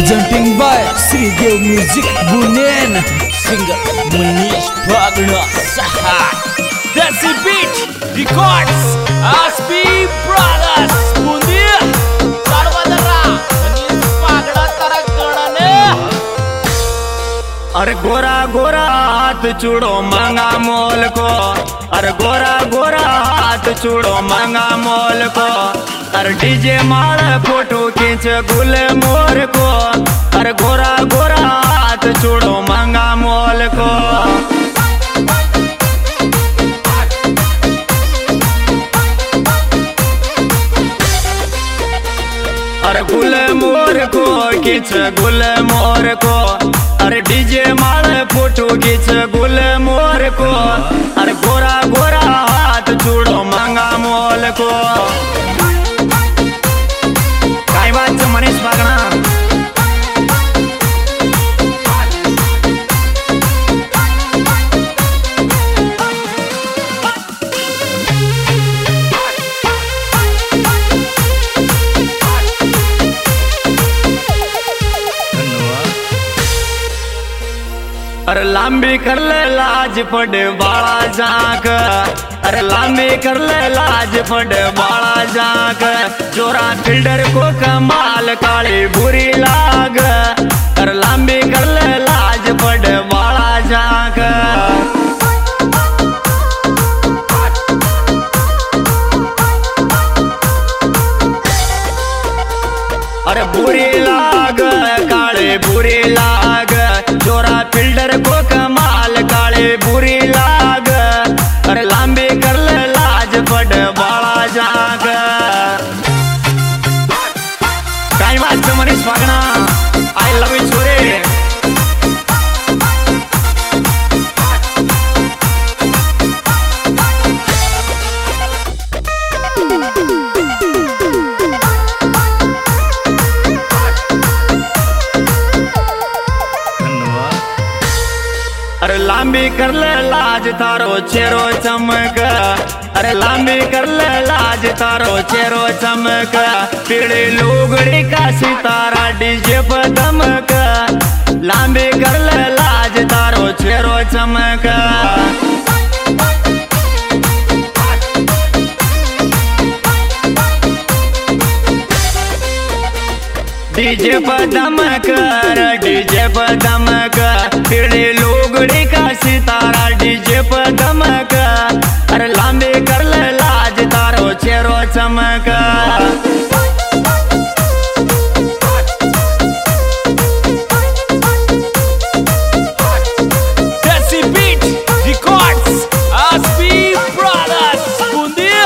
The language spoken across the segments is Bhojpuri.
Presenting by Sridev Music Bunen. Singer Munish Bhagna Saha. Desi Beat Records SB Brothers Bundia Sarvadara Munish Bhagna Tarakadane. अरे गोरा गोरा हाथ चूड़ो मांगा मोल को, अरे गोरा गोरा हाथ चूड़ो मांगा मोल को, अरे डीजे मार फोटो खींच गुल मोर को, अरे गोरा गोरा हाथ चूड़ो मांगा मोल को। अरे गुल मोर को खींच गुल मोर को, अरे डीजे मारे फोटो खींच गुल मोर को, अरे गोरा गोरा हाथ चूड़ो मांगा मोल को। काय बात मनीष बागना अरे लांबी कर ले लाज पड़े बाला जाक, अरे लांबी कर ले लाज पड़े बाला जाक, चोरा फिल्डर को कमाल काली बुरी लाग, अरे लांबी कर ले लाज पड़े बाला जाक। अरे बुरी लाग काले बुरी लाग, चोरा फिल्डर को कमाल काले बुरी लाग, अरे लांबी कर ले लाज पड़ बाला जाग। काय बात Manish Bagna I love you छोरे। अरे लांबी कर ले लाज तारो चेहरो चमक, अरे लांबी कर ले लाज तारो चेहरो चमक, पीली लुगड़ी का सितारा डीजे पर दमक, लांबी कर ले लाज तारो चेहरो चमक। डीजे पर दमक डीजे पर दमक, पीली लुगड़ी का सितारा डीजे पर दमक, अरे लांबी कर ले लाज तारो चेहरो चमक। Desi Beat Records SB Brothers Bundia.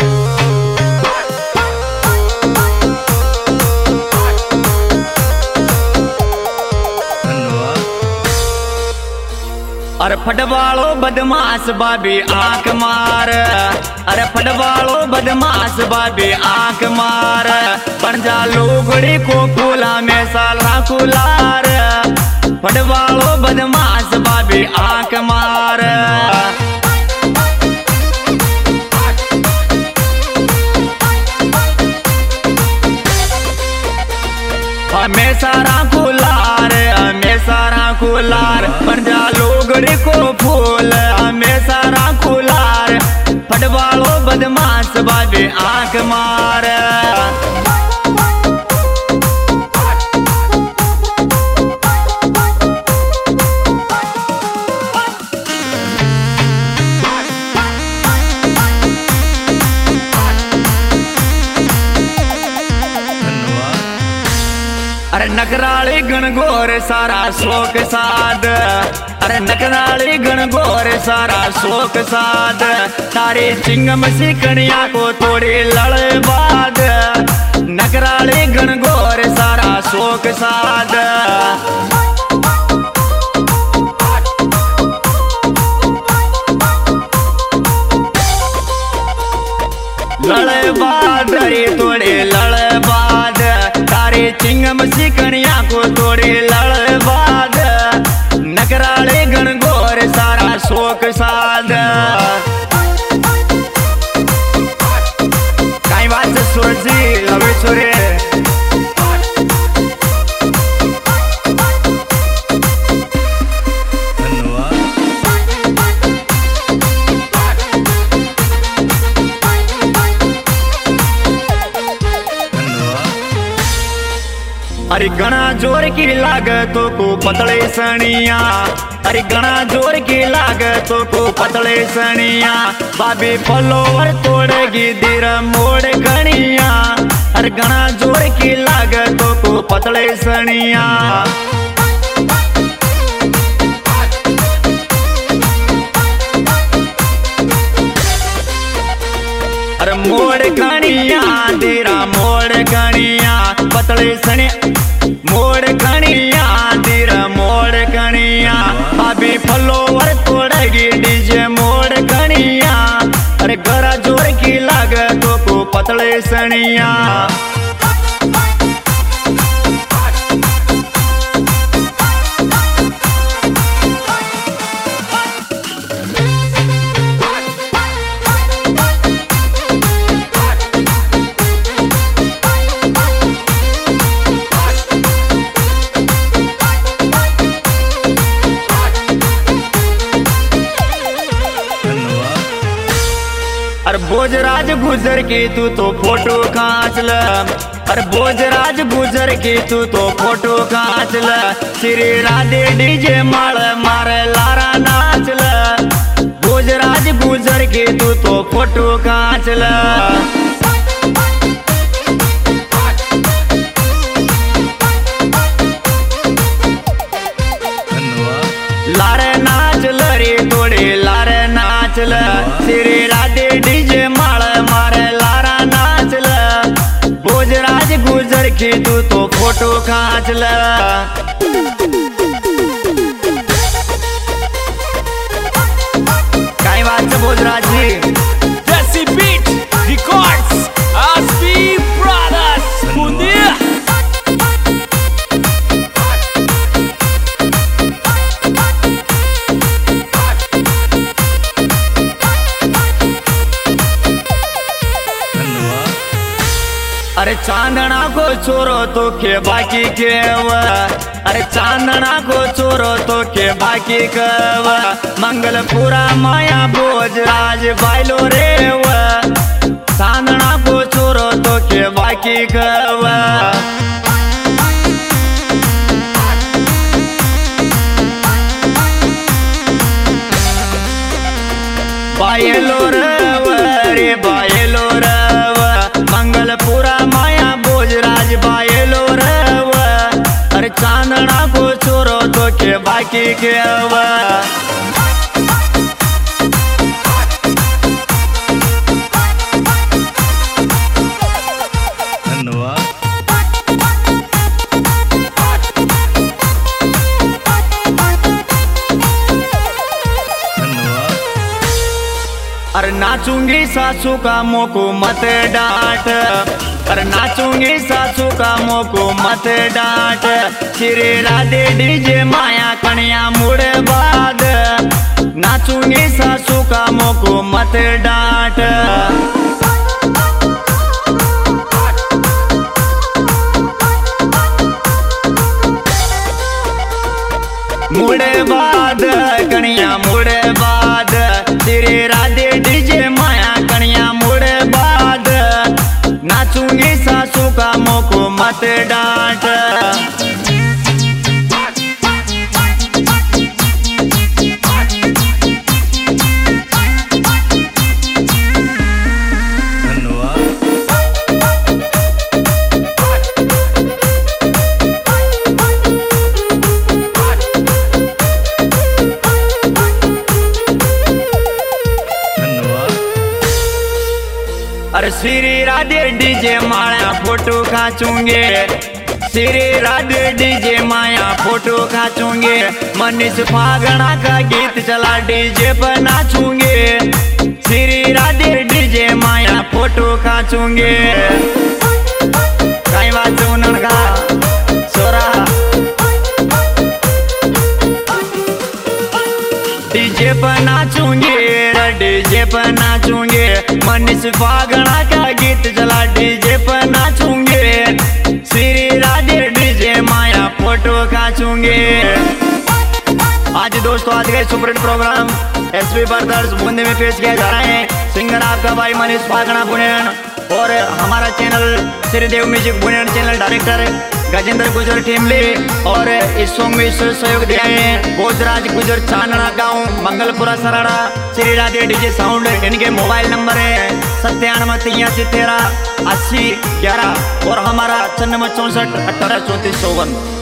अरे फटवालो बदमाश बाबी आंख मार, अरे फटवालो बदमाश बाबी आंख मार, बन जा लुगड़ी को फूला में साला कुलार, फटवालो बदमाश बाबी आंख मार। हमेशा कुलार हमेशा कुलार, बन जा लुगड़ी को फूल हमेशा कुलार, फटवालो बदमाश बाबी आंख मार। अरे नकराली गणगोर सारा शोक साध, अरे नकराली गणगोर सारा शोक साध, तारी चिंगम सिकनिया को थोड़ी लड़ बाद, नकराली गणगोर सारा शोक साध। लड़ बाद रे थोड़ी लड़ बाद, तारी चिंगम सिकनिया को थोड़ी लड़ बाद, नकराले गणगोर सारा शोक साध। काय बात सूरज जी लवे छोरे। अरे घना जोर की लागतों को पतले सनिया, अरे घना जोर की लागतों को पतले सनिया, बाबी फॉलोवर तोड़ेगी दिर मोड़ घनिया, अरे घना जोर की लागतों को पतले सनिया। अरे मोड़ घनिया तेरा मोड़ घनिया पतले सने, मोड़ घनिया तेरा मोड़ घनिया, अभी फॉलोवर तोड़ेगी डीजे मोड़ घनिया, अरे गरा जोर की लागतों को पतले सनिया। अरे भोजराज गुजर के तू तो फोटो खींच ल, अरे भोजराज गुजर के तू तो फोटो खींच ल, श्री राधे डीजे माल मारे लारा नाच ल, भोजराज गुजर के तू तो फोटो खींच ल। लारे नाच ल रे तोड़े लारे नाच ल, श्री राधे डीजे माल मारे लारा नाच ल, भोजराज गुजर के तू तो फोटो खींच ल। काय बात भोजराज जी। Desi Beat Records, SB Brothers, Bundia. अरे चांदना को छोरो तो के बाकी केव, अरे चांदना को छोरो तो के बाकी कव, मंगलपुरा माया भोजराज बाइलो रेव, चांदना को छोरो तो के बाकी कव। बायलो रव रे बायलो रव, मंगलपुरा माया भोजराज बायलो रव, अरे चांदना को छोरो तो के बाकी केव। अरे नाचूंगी सासू का मोको मत डांट, अरे नाचूंगी सासू का मोको मत डांट, श्री राधे डीजे माया कन्या मुड़े बाद, नाचूंगी सासू का मोको मत डांट। मुड़े बाद कन्या मुड़े बाद, श्री राधे डीजे माया कन्या मुड़े बाद, नाचूंगी सासू का मोको मत डांट। अरे श्री राधे डीजे माया फोटो खींचूंगे, श्री राधे डीजे माया फोटो खींचूंगे, मनीष फागणा का गीत चला डीजे पर नाचूंगे, श्री राधे डीजे माया फोटो खींचूंगे। काय बात उनका सोरा डीजे पर नाचूंगे, डीजे पर नाचूंगे, मनीष फागणा का गीत चला डीजे पर नाचूंगे, श्री राधे डीजे माया फोटो खींचूंगे। आज दोस्तों आज का super hit programme SB brothers Bundi में पेश किया जा रहा है। सिंगर आपका भाई मनीष फागणा बुनेन और हमारा चैनल श्रीदेव म्यूजिक बुनेन चैनल डायरेक्टर गजेंद्र गुजर टीमले और इस सॉन्ग में सहयोग दिया है भोजराज गुजर चांदना गांव मंगलपुरा सराड़ा श्री राधे डीजे साउंड। इनके मोबाइल नंबर है 97 83 13 80 11 और हमारा 94 64 18 34 54।